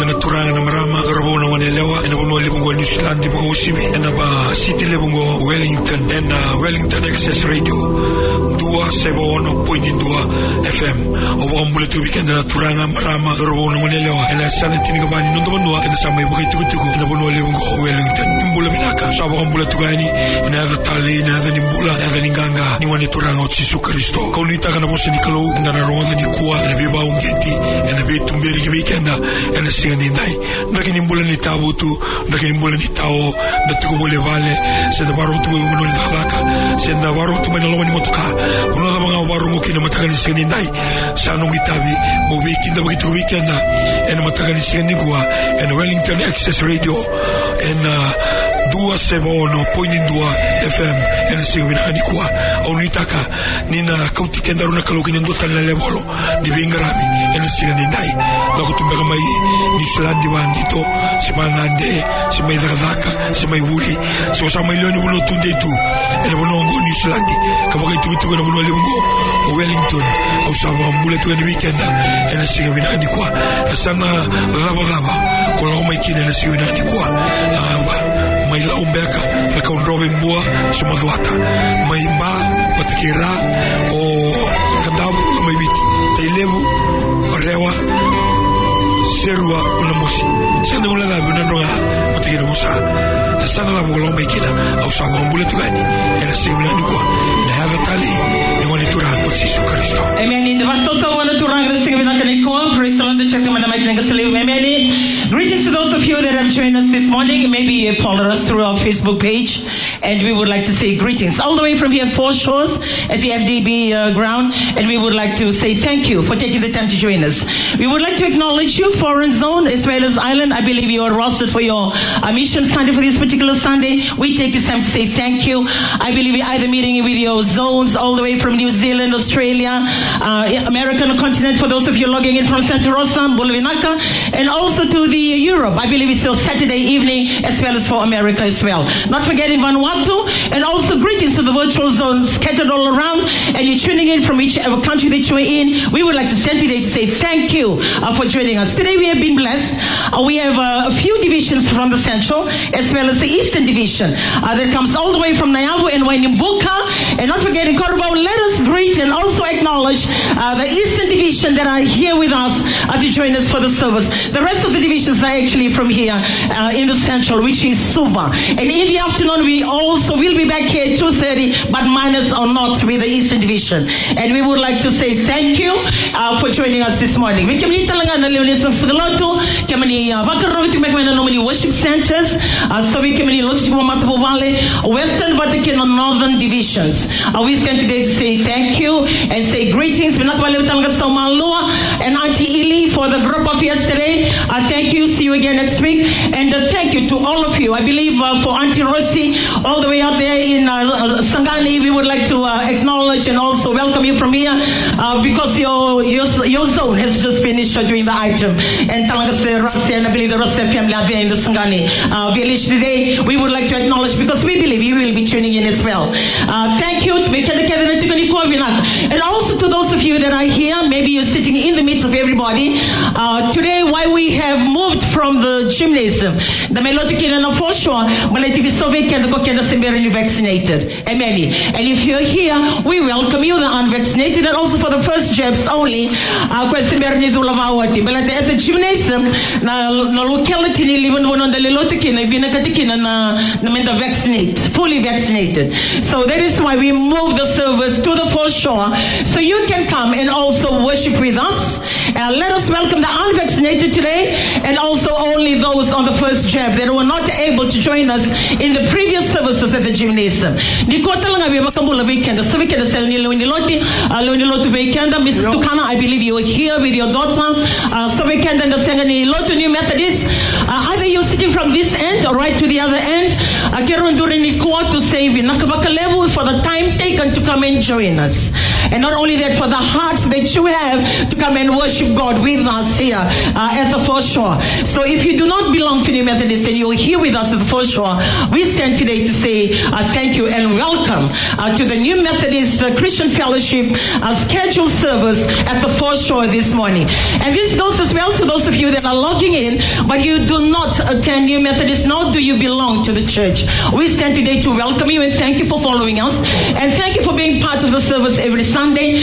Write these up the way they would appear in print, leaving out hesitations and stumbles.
na turanga na marama dorabo na wanelewa ena bono lebongo New Zealand di bogo sibi ena ba city lebongo Wellington ena Wellington Access Radio 271.2 FM o ambule tu weekend na turanga marama dorabo na wanelewa ena sana tini kabani nondo bono ena sama ibo kitukutuku ena bono lebongo Wellington imbula minaka so ambule tu gani ena ada tali ena ada nimbula ena ada ninganga ni wani turanga o Yesu Kristo kaunita kana bosi ni kalau ena na ronda ni kuwa ena biba ungeti ena bitu mberi ki weekend ena singani ndai ndaki nimbula ni tabutu ndaki nimbula ni tao ndatuko bole vale senda baro tu bono ni dalaka senda baro tu bana lomani motoka bono da banga baro ngokina mataka ni singani ndai sanu ngitabi mo weekend da begitu weekend ena mataka ni singani kuwa ena Wellington Access Radio ena 271.2 FM ena singani hani kuwa au nitaka nina kauti kenda runa kalau kini ndota na lebolo ni vingarami ena singani ndai lako tumbeka mai ni Islandi wandito simangande simaidakadaka simaivuli sosama ilioni bulo tunde tu ena bonongo ni Islandi kama kitu kana bulo lebongo Wellington au sama mbule tu ni weekend ena singani hani kuwa sana raba kola mai kine ena singani hani kuwa mai la umbeka ka unrobe mbua sumadwata mai mba patakira o kandabu mai biti tailevu rewa serua una mosi senda ula la bunanoa patakira musa sana la bolo mai kina au sama mbule tu gani ena singani hani kuwa ina hava tali ni wani turanga Yesu Kristo amen. Was also wani turanga singani hani kuwa praise the Lord. Check my amen. Greetings to those of you that have joined us this morning. Maybe you have followed us through our Facebook page, and we would like to say greetings all the way from here, Four Shores at the FDB ground, and we would like to say thank you for taking the time to join us. We would like to acknowledge you, Foreign Zone as well as Island. I believe you are rostered for your mission Sunday for this particular Sunday. We take this time to say thank you. I believe we're either meeting with your zones all the way from New Zealand, Australia, American continent, for those of you logging in from Santa Rosa, Bulavinaka, and also to the Europe. I believe it's your Saturday evening as well as for America as well. Not forgetting Vanuatu, and also greetings to the virtual zones scattered all around, and you're tuning in from whichever country that you're in. We would like to stand today to say thank you for joining us. Today we have been blessed. We have a few divisions from the Central as well as the Eastern Division that comes all the way from Nyavu and Wainimbuka, and not forgetting Korobau. Let us greet and also acknowledge the Eastern Division that are here with us to join us for the service. The rest of the divisions are actually from here in the Central, which is Suva. And in the afternoon we also will be back here at 2:30, but minus or not with the Eastern Division. And we would like to say thank you for joining us this morning. We can worship centers, so we can Western Vatican and Northern divisions. We stand today to say thank you and say greetings. And Auntie Ili for the group of yesterday. Thank you. See you again next week. And thank you to all of you. I believe for Auntie Rossi, all the way out there in Sangani, we would like to acknowledge and also welcome you from here because your zone has just finished doing the item. And Rossi, and I believe the Rossi family are there in the Sangani village today. We would like to acknowledge because we believe you will be tuning in as well. Thank you. And also to those of you that are here, maybe you're sitting in the midst of everybody. Today, why we have moved from the gymnasium, the Melodikin and for sure, vaccinated. Amen. And if you're here, we welcome you, the unvaccinated, and also for the first jabs only. But at the gymnasium, the locality even on the Lelotikin, vaccinate, fully vaccinated. So that is why we moved the service to the foreshore, so you can come and also worship with us. Let us welcome the unvaccinated today, and also only those on the first jab that were not able to join us in the previous services at the gymnasium. Mrs. Tukana, I believe you are here with your daughter. New Methodist. Either you're sitting from this end or right to the other end. to say for the time taken to come and join us. And not only that, for the heart that you have to come and worship God with us here at the Foreshore. So if you do not belong to New Methodist and you're here with us at the Foreshore, we stand today to say thank you and welcome to the New Methodist Christian Fellowship scheduled service at the Foreshore this morning. And this goes as well to those of you that are logging in, but you do not attend New Methodist, nor do you belong to the church. We stand today to welcome you and thank you for following us. And thank you for being part of the service every Sunday.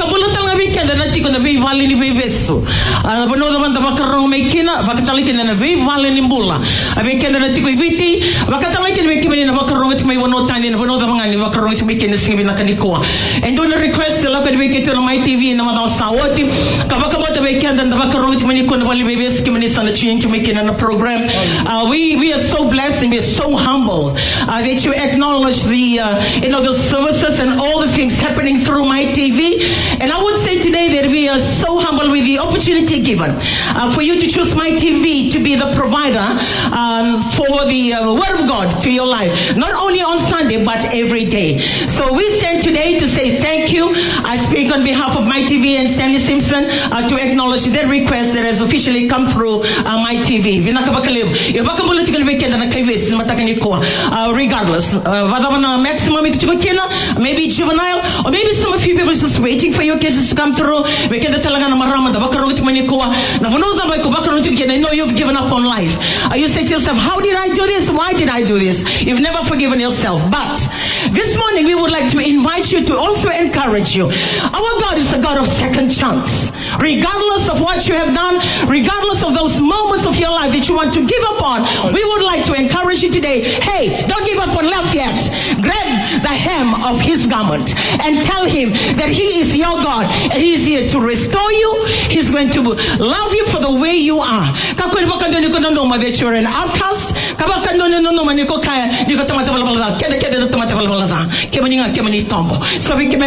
And do not request to look at Wiki on my TV and Sawati. Kavakabota weekend and the Vakarong when you couldn't believe it's given us on a change to make it on a program. We are so blessed and we are so humble that you acknowledge the the services and all the things happening through my TV. And I would say today that we are so humble with the opportunity given for you to choose my TV to be the provider for the Word of God to your life, not only on Sunday but every day. So we stand today to say thank you. I speak on behalf of my TV and Stanley Simpson to acknowledge that request that has officially come through my TV. Regardless, maximum maybe juvenile, or maybe some of you people just waiting for your cases to come through. I know you've given up on life. You say to yourself, how did I do this? Why did I do this? You've never forgiven yourself. But this morning we would like to invite you to also encourage you. Our God is a God of second chance. Regardless of what you have done, regardless of those moments of your life that you want to give up on, we would like to encourage you today. Hey, don't give up on love yet. Grab the hem of his garment and tell him that he is your God and he is here to restore you. He's going to love you for the way you are. That you're an outcast. So we can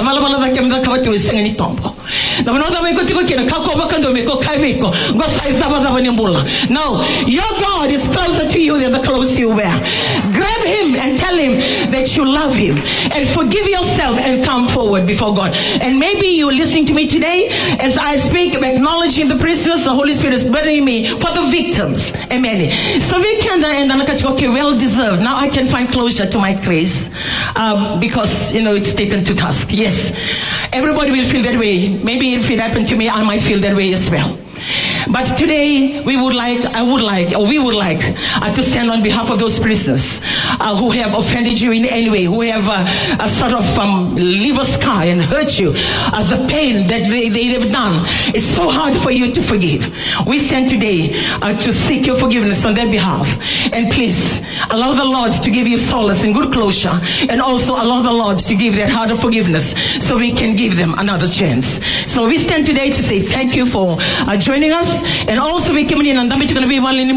no, your God is closer to you than the clothes you wear. Grab him and tell him that you love him and forgive yourself and come forward before God. And maybe you're listening to me today as I speak, acknowledging the prisoners. The Holy Spirit is burdening me for the victims. Amen. So we can okay, well deserved. Now I can find closure to my case because it's taken to task. Yes, everybody will feel that way. Maybe if it happened to me, I might feel that way as well. But today we would like to stand on behalf of those prisoners who have offended you in any way, who have sort of leave a scar and hurt you. The pain that they have done, it's so hard for you to forgive. We stand today to seek your forgiveness on their behalf. And please allow the Lord to give you solace and good closure, and also allow the Lord to give that heart of forgiveness so we can give them another chance. So we stand today to say thank you for joining us. And also we came in and so we can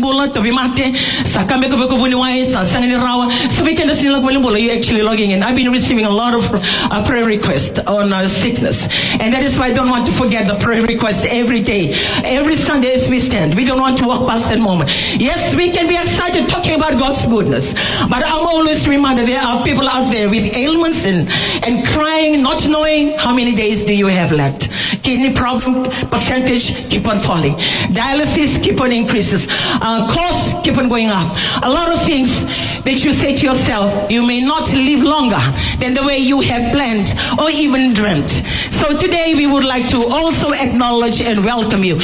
you're actually logging in. I've been receiving a lot of prayer requests on sickness, and that is why I don't want to forget the prayer request every day, every Sunday as we stand. We don't want to walk past that moment. Yes, we can be excited talking about God's goodness, but I'm always reminded there are people out there with ailments and crying, not knowing how many days do you have left. Kidney problem percentage keep on falling. Dialysis keep on increases. Costs keep on going up. A lot of things that you say to yourself, you may not live longer than the way you have planned or even dreamt. So today we would like to also acknowledge and welcome you.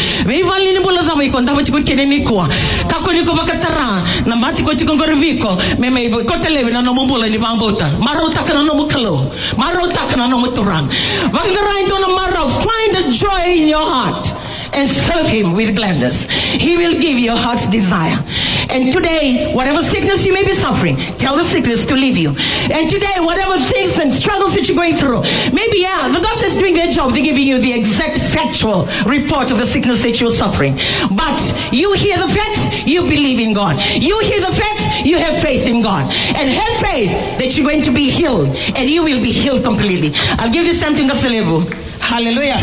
Find a joy in your heart and serve him with gladness. He will give your heart's desire. And today, whatever sickness you may be suffering, tell the sickness to leave you. And today, whatever things and struggles that you're going through, maybe the doctor's doing their job, they're giving you the exact factual report of the sickness that you're suffering. But you hear the facts, you believe in God. You hear the facts, you have faith in God. And have faith that you're going to be healed, and you will be healed completely. I'll give you something to celebrate. Hallelujah.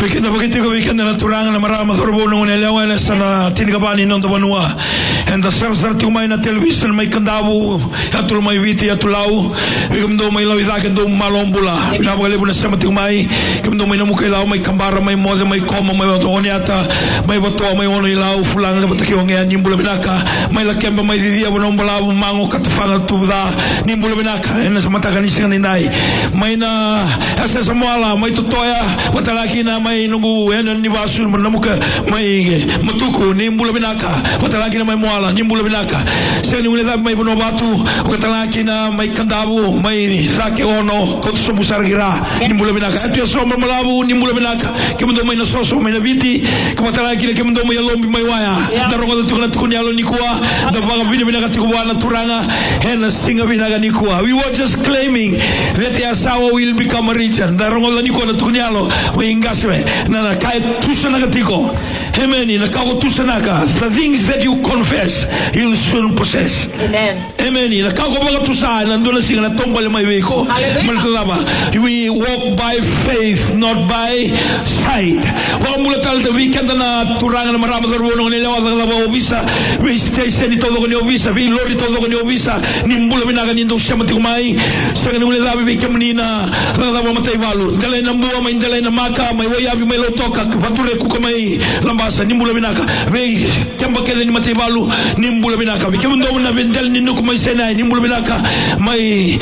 And the sar tumay na television may kandabu atul may viti atulau kamdo may lawida kendo malombula pinabagale na sa matumay kamdo may namukailaw may kambara may mode may koma may onyata may bato may ono ilaw fulang na batakiwang yan nimbula binaka may lakemba may didia bonombala mango katafanga tuda nimbula binaka en sa matakan isang ninay may na asa sa moala may tutoya watalaki na may nungu en niwasul namuka may matuko nimbula binaka watalaki na may moala nimbula binaka sa nimbula may bonobatu watalaki na may kandabu may sake ono koto sumusar gira nimbula binaka ito so malabu nimbula binaka kemendo may nasoso may nabiti kamatala kile kemendo may lombi may waya darongo tukuna tukunyalo nikua dabaga bini binaka tikuwa na turanga hena singa binaka nikua. We were just claiming that Yasawa will become a region darongo la nikua na tukunyalo may ingaswe na kaya tusana katiko amen na kao tusana ka the things that you confess you'll soon possess. Amen na kao baga tusana nandona singa na tombale may weko maltalaba. We walk by faith not by sight. Wala tal the weekend na turanga na marami daruno ni lewa daga obisa we station ito dogo ni obisa we lori to dogo ni obisa nimbula binaga nindo siya matikumai sa kanila labi we kemnina daga matay balu dalay na buwa may dalay na maka may wayabi may lotoka pature ku kamay lambasa nimbula binaga we kemba kele ni matay balu nimbula binaga we kemndo na vendel ni nuk may senay nimbula binaga may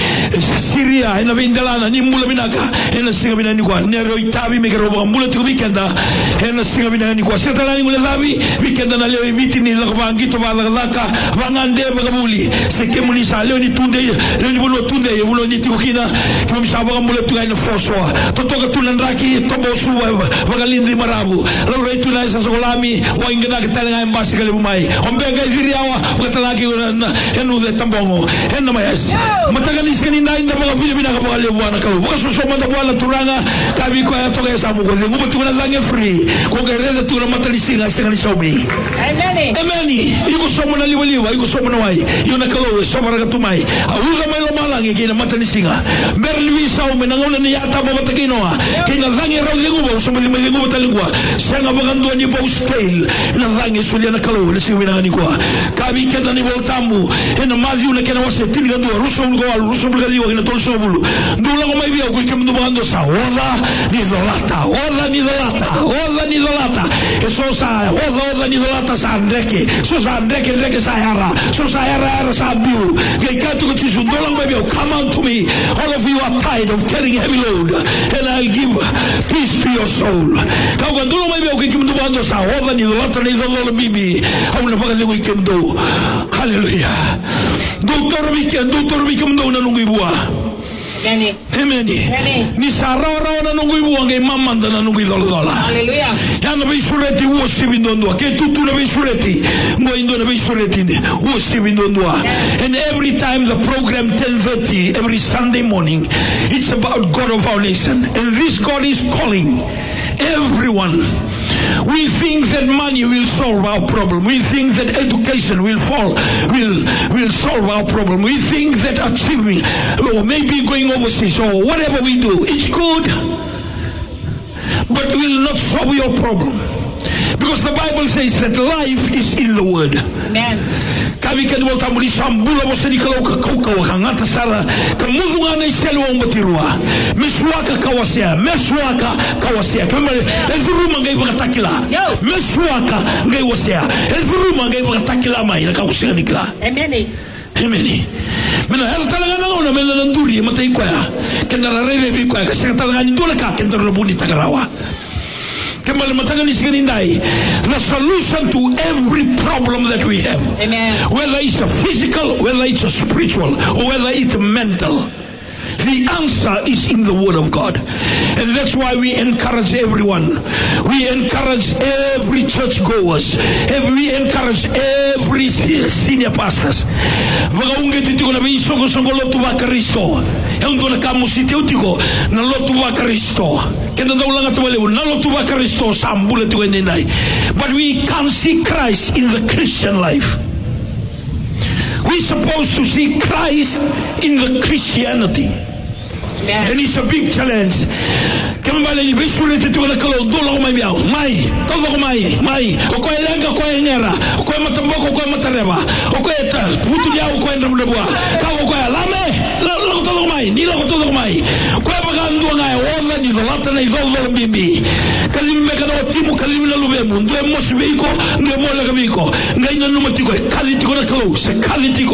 Syria ina vendalana nimbula binaga ina singa binani kwa nero itabi me robo mbula tu weekenda ena singa binani kwa setala ni labi weekenda na leo miti ni la bangito bala laka bangande bagabuli sekemu ni sa leo ni tunde leo ni bulo tunde bulo ni tikina kama msaba mbula tu ina foswa totoka tunandaki tobosu bagalindi marabu leo retu na sa solami wa ingena kitala mbasi kale bumai ombenga iriawa batalaki enu de tambongo ena mayas matagani skani na inda bagabili binaka bagale bwana kalu bakaso mata bwana turanga kabi ko ya toka samu ko ngubu tuna zange free ko gereza tuna matalisina singani somi amen yuko somo na liwaliwa yuko somo na wai yuna kalo somo raga tumai auza mai lo malangi kina matalisinga merli sao menangona ni yata baba takinoa kina zange ro ngubu somo ni ngubu talingwa sanga bagando ni bo style na zange sulia na kalo lesi winanga ni kwa kabi kenda ni voltamu ena mazi una kena wase tinga ndo ruso ngwa liwa kina tolso bulu ndula ko mai bia ko kemdo bando sa Ola ni dolata. Eso sa ola ni dolata sa andreke. So sa andreke sa hara. So sa hara sa biu. Ke katu ko tisu dolang baby. Come on to me. All of you are tired of carrying heavy load, and I'll give peace to your soul. Kau kan dolang baby ko kimdo bando sa ola ni dolata ni dolala bibi. Au na pagale ko kimdo. Hallelujah. Doktor mi kimdo na nungu ibua. Amen. Ni sarora na nungu ibuange mamanda na nungu idolola. Hallelujah. Yana bisureti worship indondwa. Ke tutu na bisureti. Ngo indo na bisureti ni worship indondwa. And every time the program 10:30 every Sunday morning, it's about God of our nation. And this God is calling everyone. We think that money will solve our problem. We think that education will solve our problem. We think that achieving or maybe going overseas or whatever we do, it's good, but will not solve your problem. Because the Bible says that life is in the Word. Amen. Kami kan mo tamuli sambula mo sa nikalaw kakaukaw hangata sara kamuzunga na iselo ang batirua meswaka kawasia kama ezuruma ngai bakatakila meswaka ngai wasia ezuruma ngai bakatakila mai na kausia nikla. Amen. Mena hel talaga na mena nanduri matay ko ya kendara rele bi ko kasi talaga ni dole ka kendara buni tagarawa. The solution to every problem that we have, amen, whether it's a physical, whether it's a spiritual, or whether it's a mental, the answer is in the Word of God. And that's why we encourage everyone. We encourage every church goers. We encourage every senior pastors. Yung doon na kamusiti utiko na lotuwa Kristo. Kaya daw lang ito maliw na lotuwa Kristo sa ambula ito ninay. But we can't see Christ in the Christian life. We're supposed to see Christ in the Christianity. And it's a big challenge. Kembali ni besule te tu na kalau dolo mai biao. Mai, todo mai. O ko elenga ko engera, o ko matamboko ko matareba. O ko eta putu dia o ko endra bua. Ka o ko alame, lo todo mai, ni lo todo mai. Ko bagando na onda ni zolata na izolo bimbi. Kalimbe kana timu kalimna lubemu, ndo mosbiko, ndo mola kabiko. Ngai no matiko, kalitiko na kalau, se kalitiko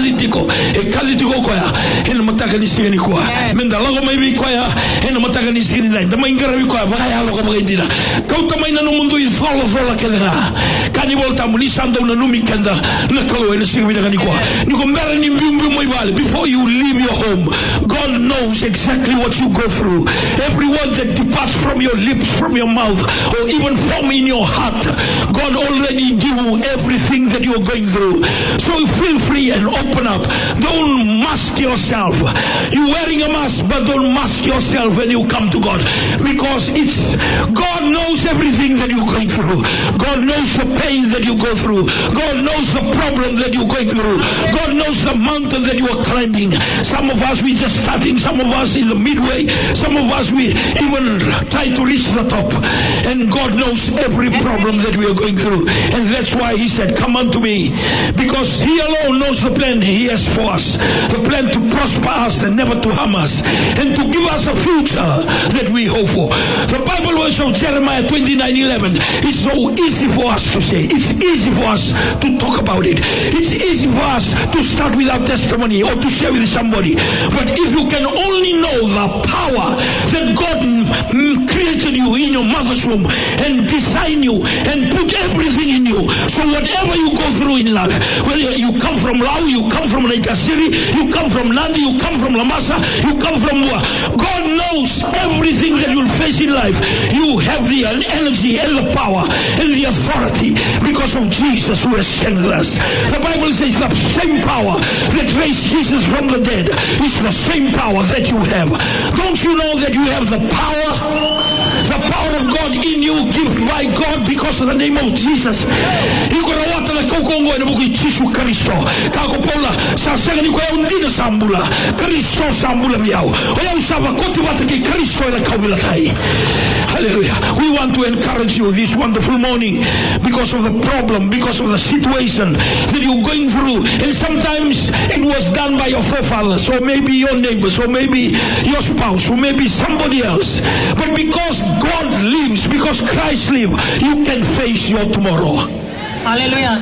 ko ya. Eno mataka ni sigani ko. Menda logo mai bi ko ya, eno mataka ni sigani na. Dama ingara bi ko ba ya logo ba indira. Kau tamai na no mundo izolo kelera. Kani volta munisando na numi kenda na kalau eno sigani na ko. Ni ko mbara ni mbumbu moi vale. Before you leave your home, God knows exactly what you go through. Every word that departs from your lips, from your mouth, or even from in your heart, God already knew everything that you're going through. So feel free and open up. Don't mask yourself. You're wearing a mask, but don't mask yourself when you come to God, because it's God knows everything that you're going through. God knows the pain that you go through. God knows the problem that you're going through. God knows the mountain that you are climbing. Some of us we just starting, some of us in the midway, some of us we even try to reach the top. And God knows every problem that we are going through. And that's why He said, come unto me, because He alone knows the plan He has for us. The plan to prosper us and never to harm us, and to give us a future that we hope for. The Bible verse of Jeremiah 29:11 is so easy for us to say. It's easy for us to talk about it. It's easy for us to start with our testimony or to share with somebody. But if you can only know the power that God created you in your mother's womb and designed you and put everything in you, so whatever you go through in life, whether you come from Lau, you come from Naikasiri, you come from Nandi, you come from Lamasa, you come from God knows everything that you'll face in life. You have the energy and the power and the authority because of Jesus who has sent us. The Bible says the same power that raised Jesus from the dead is the same power that you have. Don't you know that you have the power? The power of God in you, given by God because of the name of Jesus. Ikorawata na kokongo na buku Yesu Kristo. Kako Paula sasega ni kwa undina sambula. Kristo sambula miao. Oya usaba koti wata ki Kristo na kaubila kai. Hallelujah. We want to encourage you this wonderful morning because of the problem, because of the situation that you're going through. And sometimes it was done by your forefathers, or maybe your neighbors, or maybe your spouse, or maybe somebody else. But because God lives, because Christ lives, you can face your tomorrow. Hallelujah.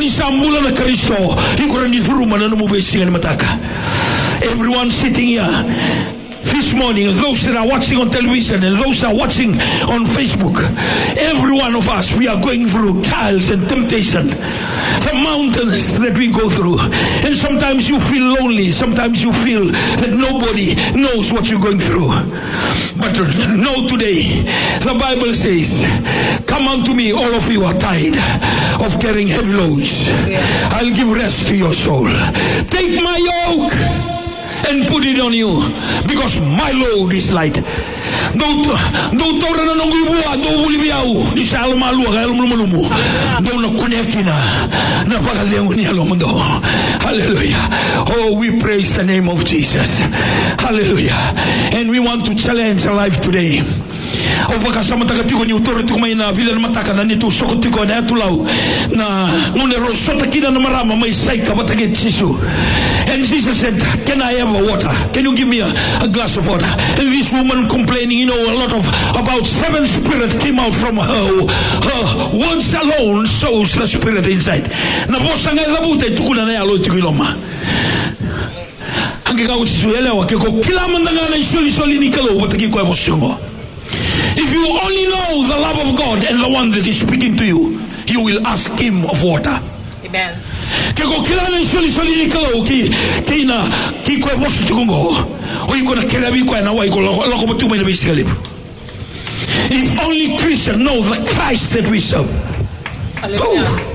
Everyone sitting here this morning, those that are watching on television and those that are watching on Facebook, every one of us, we are going through trials and temptation, the mountains that we go through. And sometimes you feel lonely, sometimes you feel that nobody knows what you're going through. But know today, the Bible says, come unto me, all of you are tired of carrying heavy loads. I'll give rest to your soul. Take my yoke and put it on you, because my load is light. Don't tora na nongu ibua, don't ulibiau, ni sa alumalu, alumulumu, don't na kunekina, na pagaliangu ni alumundo. Hallelujah. Oh, we praise the name of Jesus. Hallelujah. And we want to challenge our life today. O wakasama takatiko ni utoro tiko mai na vile mataka na nitu soko tiko na tulau na ngune rosota kina na marama mai saika batake Jesu. And Jesus said, can I have a water? Can you give me a glass of water? And this woman complaining, a lot of about 7 spirits came out from her. Her words alone shows the spirit inside. Na bosa ngai labuta tukuna na yalo tikiloma. Angeka usielewa kiko kila mandangana isoli nikalo bataki kwa emotiongo. If you only know the love of God and the one that is speaking to you, you will ask Him of water. Amen. Kiko kilana isoli nikalo kina kiko emosu tukungo. Oiko na kelabi kwa na waiko loko batuma ina bisikali. If only Christians know the Christ that we serve. Hallelujah.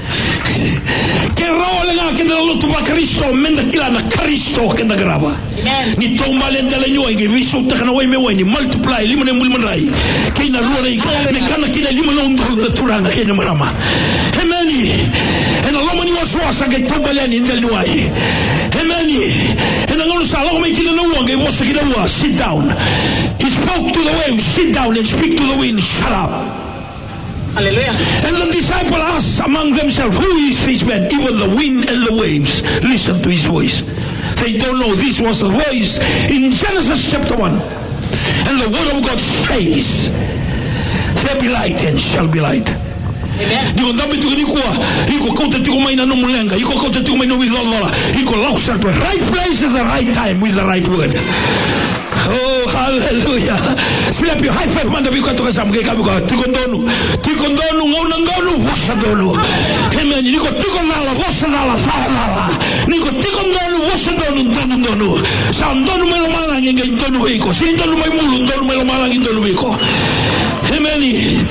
Kera nga kenda lutu ba Kristo menda kila na Kristo kenda graba. Ni tomba lenda le nyoa ngi viso takana wai me wani multiply limane mulmanrai. Kina ruwa ne kana kina limane undu turanga kina marama. Amen. And a woman was a get Tobalan in the Luai. And I'm going to say, I'll make it in the one. He was to get over. Sit down. He spoke to the waves. Sit down and speak to the wind. Shut up. Hallelujah. And the disciple asked among themselves, who is this man? Even the wind and the waves listen to his voice. They don't know this was the voice in Genesis chapter 1. And the word of God says, there be light and shall be light. Digo ndabi tu ni kwa iko konta tu mai na no mulenga iko konta tu mai no wilola iko lausa to right place at the right time with the right word. Oh, hallelujah. Slap your high five manda biko to kasamge kabiko tikondonu ngonu wasadolu. Amen. Niko tikondala wasadala fala. Niko tikondonu wasadolu ndonu. Sandonu melo mala nge ndonu biko. Sindonu mai mulu ndonu melo mala nge ndonu biko. Amen.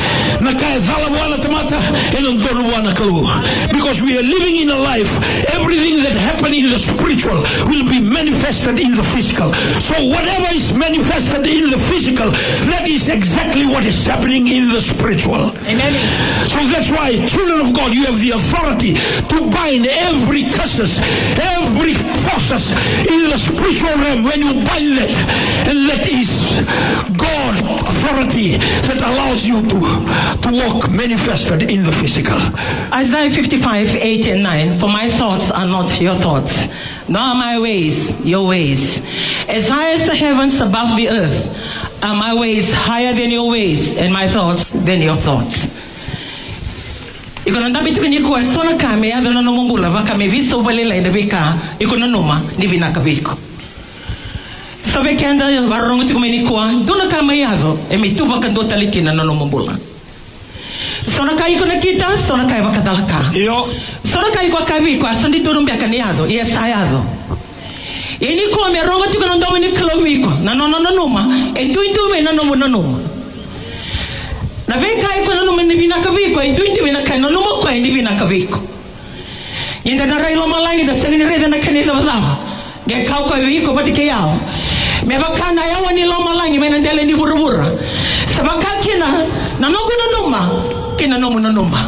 Because we are living in a life, everything that happened in the spiritual will be manifested in the physical. So whatever is manifested in the physical, that is exactly what is happening in the spiritual. Amen. So that's why, children of God, you have the authority to bind every curses, every forces in the spiritual realm. When you bind that, and that is God authority that allows you to walk manifested in the physical. Isaiah 55:8 and 9. For my thoughts are not your thoughts, nor are my ways your ways. As high as the heavens above the earth are my ways higher than your ways, and my thoughts than your thoughts. Ikono ndabi tukini kwa sona kame ya dona nomungula vaka meviso valela indabika ikono noma divina kabiko. Sabe kenda varrongo tukumeni kwa dona kame yado emituba kandota likina nomungula. Sona kai kuna kita sona kai vakadalaka. Yo. Sona kai kwa kavi kwa sandi turumbia kaniado yesayado. Ini kwa merongo tukuna ndomi ni kilomiko na noma entu me na noma. Na veka iko na nome ni vinakaviko intuiti vinaka na noma kwa ni vinakaviko yenda na railo malangi da sengini reda na kanisa wazao ge kau kwa viko patike yao me bakana yao ni lo malangi mena ndele ni burubura sabaka kina na nogu na noma kina nomu na noma.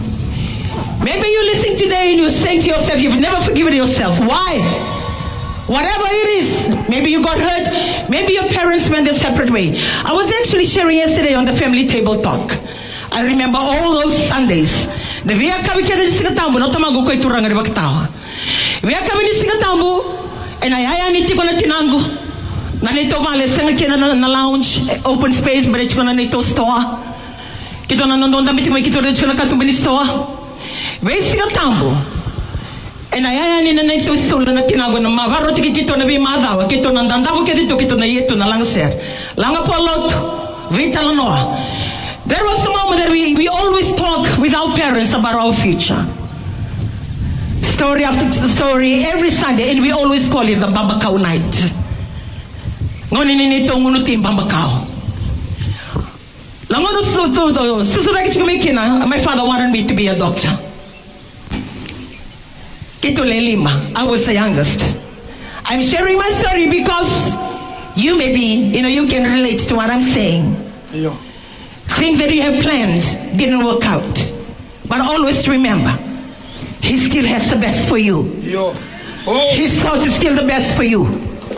Maybe you listen today and you say to yourself you've never forgiven yourself. Why? Whatever it is, maybe you got hurt, maybe your parents went a separate way. I was actually sharing yesterday on the family table talk. I remember all those Sundays. The via kabikere di sikatambu no tamago ko ituranga di baktawa. Via kabini sikatambu and ayaya ni tiko na tinango. Na nito vale senga kena na lounge, open space, but it's gonna nito store. Kito na nondonda mitiko kito de chuna katumbini store. Via sikatambu. And ayaya ni nanay to solo na tinago na mavaro tikito na bimadawa kito na dandawo kito na yeto na langser langa polot vita lanoa. There was a moment that we always talk with our parents about our future, story after story every Sunday, and we always call it the Bambakao night. Ngoni nito ngunuti Bambakao langono susura kichumikina. My father wanted me to be a doctor. I was the youngest. I'm sharing my story because you you can relate to what I'm saying. Yeah. Things that you have planned didn't work out. But always remember, He still has the best for you. Yeah. Oh. His thoughts is still the best for you.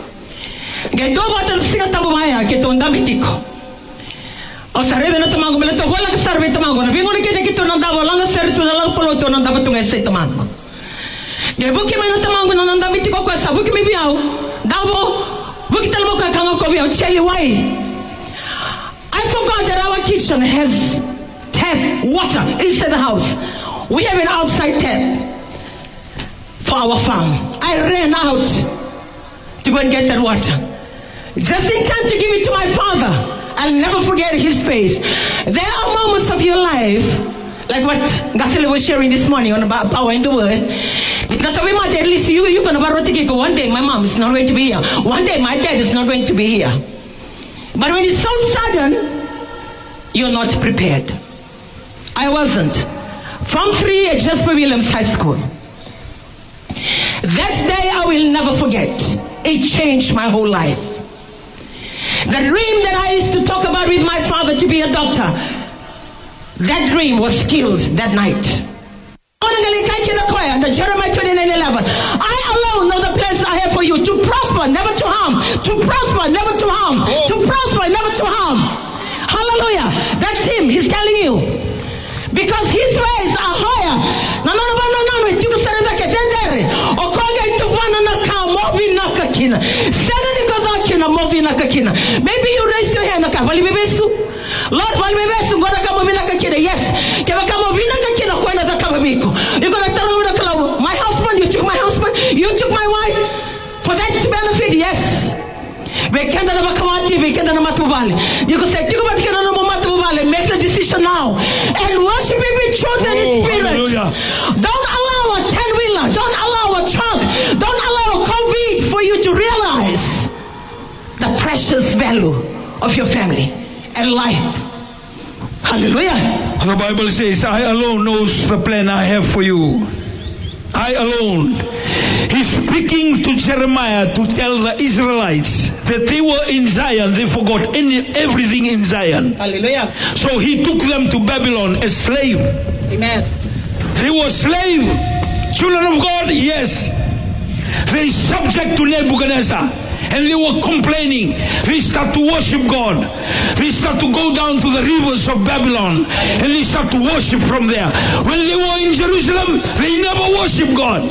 Buki mai na tamango na nanda miti ko kwasa buki mi biao davo buki talmo ka kanga ko biao cheli why I forgot that our kitchen has tap water inside the house. We have an outside tap for our farm. I ran out to go and get that water just in time to give it to my father. I'll never forget his face. There are moments of your life like what Gasile was sharing this morning on about power in the word. At least you're going to one day my mom is not going to be here. One day my dad is not going to be here. But when it's so sudden, you're not prepared. I wasn't. From 3 at Jasper Williams High School. That day I will never forget. It changed my whole life. The dream that I used to talk about with my father to be a doctor, that dream was killed that night. Jeremiah 29:11. I alone know the plans I have for you, to prosper, never to harm. To prosper, never to harm. To prosper, never to harm. Hallelujah. That's him. He's telling you. Because his ways are higher. Maybe you raised your hand. Lord, yes. You're going to tell me, my husband, you took my husband, you took my wife. For that to benefit, yes. You can say, make the decision now. And worship him in truth and in spirit. Hallelujah. Don't allow a 10-wheeler, don't allow a truck, don't allow a COVID for you to realize the precious value of your family and life. Hallelujah. The Bible says, I alone knows the plan I have for you. I alone. He's speaking to Jeremiah to tell the Israelites that they were in Zion. They forgot everything in Zion. Hallelujah. So he took them to Babylon as slave. Amen. They were slave. Children of God, yes. They subject to Nebuchadnezzar. And they were complaining. They start to worship God. They start to go down to the rivers of Babylon. And they start to worship from there. When they were in Jerusalem, they never worshiped God.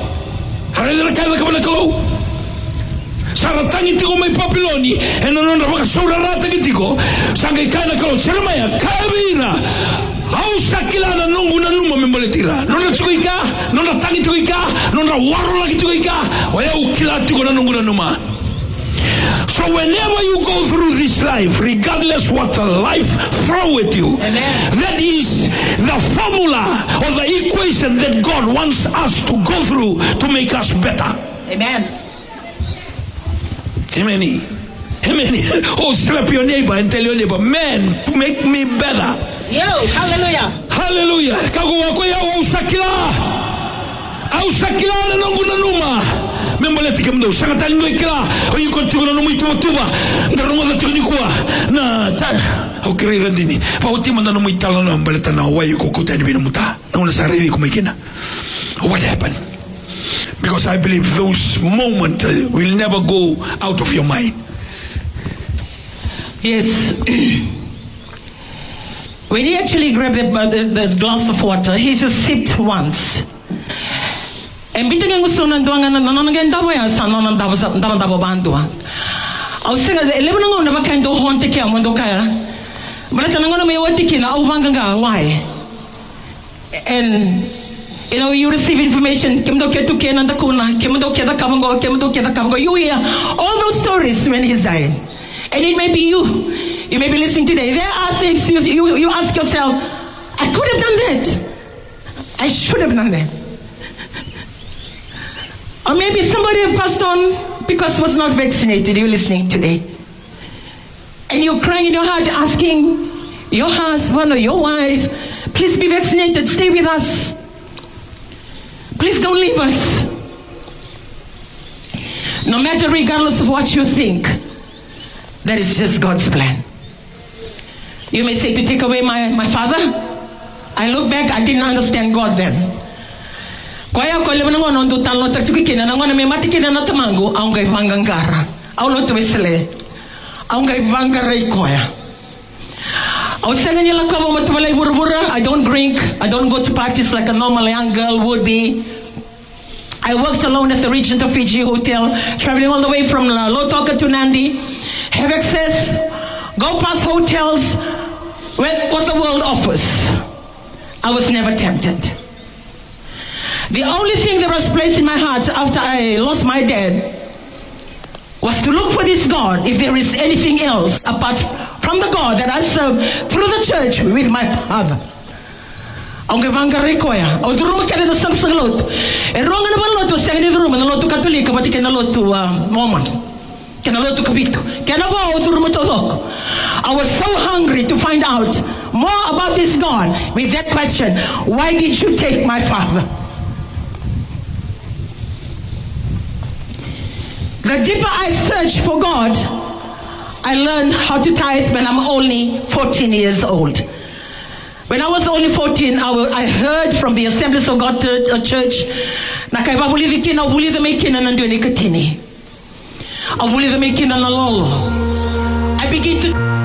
Saratangi tiko may Papiloni. And anon na makasura rata kitiko. Sangay kana kalau Jeremiah. Kabira. Hausa kilala nungu na numa membaletira. Nona tsuika. Nona tangi tsuika. Nona waro lagi tsuika. Waya ukila tiko na nungu na numa. So whenever you go through this life, regardless what the life throw at you, amen, that is the formula or the equation that God wants us to go through to make us better. Amen. Amen. Amen. Oh, slap your neighbor and tell your neighbor, man, to make me better. Yo, hallelujah. Hallelujah. Kago wako ya ausakila. Ausakila na nungu na numa. Membaleti kemdo sangatali no ikila o yiko na no muito tuba ndarunga da tunikua na ta o kirega dini pa utima na no muitala no ambaleta na wa yiko kutani bino muta na una sarevi como ikina. What happened? Because I believe those moments will never go out of your mind. Yes. When he actually grabbed the glass of water, he just sipped once. And bitte ging so nan doanga nan nan gen dabo ya san nan dabo bandua. Au sega eleven ngo na bakain do honte ke amondo kaya. Bala tan ngo na me wati kina au banganga why? And you know, you receive information kemdo ke tu ke nan da kuna kemdo ke da kabango kemdo ke da kabango. You hear all those stories when he's dying. And it may be you. You may be listening today. There are things you ask yourself, I could have done that. I should have done that. Or maybe somebody passed on because was not vaccinated. You're listening today. And you're crying in your heart asking your husband or your wife, please be vaccinated, stay with us. Please don't leave us. No matter, regardless of what you think, that is just God's plan. You may say, to take away my father? I look back, I didn't understand God then. Kwaya ko lemo ngono ndo talo takikina na ngona me matikina na tamango aunga ivangangara aulo twesele aunga ivangara ikoya au seleni la kabo matwala iburbura. I don't drink, I don't go to parties like a normal young girl would be. I worked alone at the Regent of Fiji Hotel, traveling all the way from Lotoka to Nandi, have access, go past hotels with what the world offers. I was never tempted. The only thing that was placed in my heart after I lost my dad was to look for this God, if there is anything else apart from the God that I serve through the church with my father. Aunque vanga rekoya, o duro kaya na sang lot. E ronga na balot was kaya ni duro na lotu Katolika pati kaya na lotu Mormon, kaya na lotu Kapito, kaya na ba o duro matolok. I was so hungry to find out more about this God with that question: why did you take my father? The deeper I searched for God, I learned how to tithe when I'm only 14 years old. When I was only 14, I heard from from the Assemblies of God Church. Na kai wawuli vikina wuli the mekina nandu ni katini. Awuli the mekina na lolo. I begin to